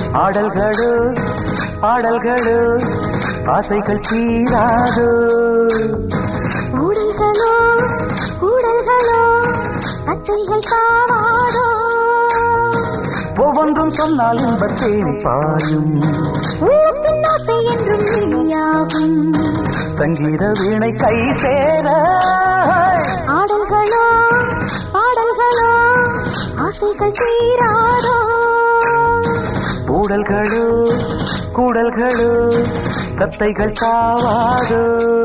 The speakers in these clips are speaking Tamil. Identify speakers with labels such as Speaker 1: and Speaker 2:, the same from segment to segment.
Speaker 1: ஆடல்களோ பாடல்களோ ஆசைகள் தீராதோ.
Speaker 2: ஊடல்களோ கூடல்களோ கச்சைகள் காவாதோ.
Speaker 1: ஒவ்வொன்றும் சொன்னால் இன்பத்தேன் பாயும்.
Speaker 2: உள்ளத்தின் ஆசை என்றும் நீயாகும்.
Speaker 1: சங்கீத வீணை கை சேர.
Speaker 2: ஆடல்களோ பாடல்களோ ஆசைகள் தீராதோ.
Speaker 1: ஊடல்களோ கூடல்களோ கத்தைகள் காவாதோ.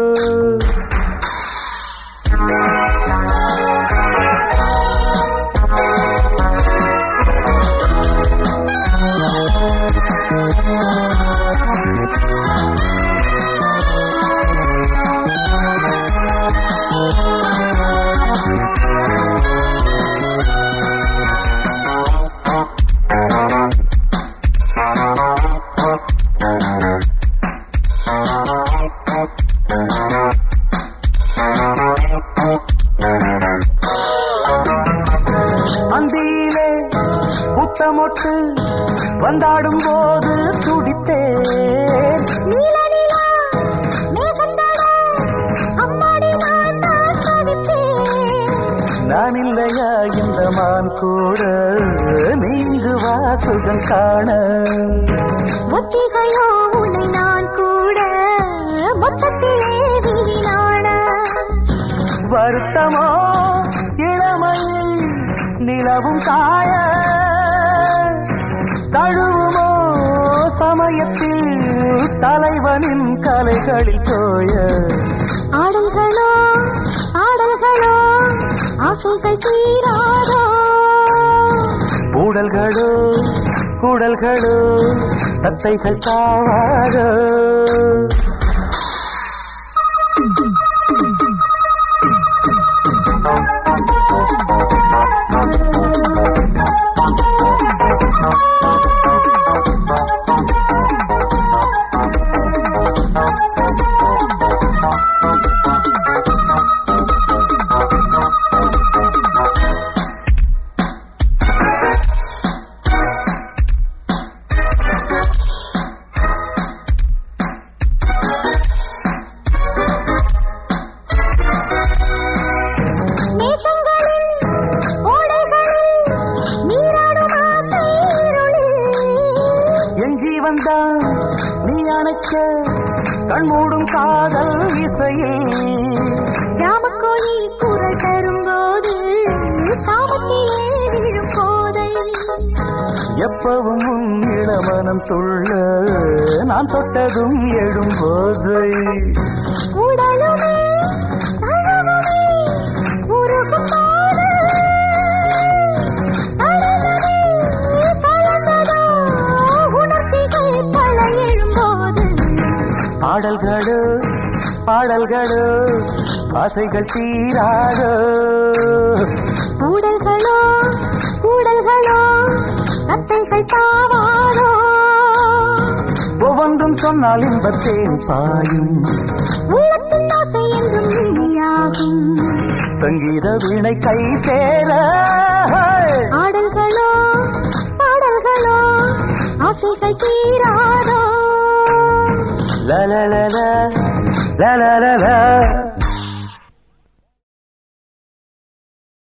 Speaker 1: அந்தியிலே புத்தமொட்டு வந்தாடும் போது துடித்தேன்.
Speaker 2: நீல நிலா மேகந்தட அம்மாடி நான் தவித்தேன்.
Speaker 1: நான் இல்லையா இந்த மான் கூட நீங்கு வாசுகம் காண.
Speaker 2: ஒத்திகையோ உன்னை நான் கூட மொத்தத்திலே வீணான.
Speaker 1: வருத்தமோ இளமையில் நிலவும் காய. தழுவுமோ சமயத்தில் தலைவனின் கலைகளில் தோய.
Speaker 2: ஆடல்களோ ஆடல்களோ ஆசைகள் தீராதோ.
Speaker 1: ஊடல்களோ கூடல்களோ தத்தைகள் காவாதோ. என் ஜீவன்தான் நீ அணைக்க கண்மூடும் காதல் இசையில்.
Speaker 2: ஜாமக்கோழி குரல் தரும்போது காமத்திலே விழும் போதை.
Speaker 1: எப்பவும் உன் இளமனம் துள்ள நான் தொட்டதும் எழும்போது.
Speaker 2: உடலுமே தழுவுமே உருகும் போது. கலந்ததோ உணர்ச்சிகள் பல எழும்போது.
Speaker 1: ஆடல்களோ பாடல்களோ ஆசைகள் தீராதோ.
Speaker 2: ஊடல்களோ கூடல்களோ கத்தைகள் தாவாதோ.
Speaker 1: ஒவ்வொன்றும் சொன்னால் இன்பத்தேன் பாயும்.
Speaker 2: உள்ளத்தின் ஆசை என்றும் நீயாகும்.
Speaker 1: சங்கீத வீணை கை சேர.
Speaker 2: ஆடல்களோ பாடல்களோ ஆசைகள் தீராதோ.
Speaker 1: la la la la la la la la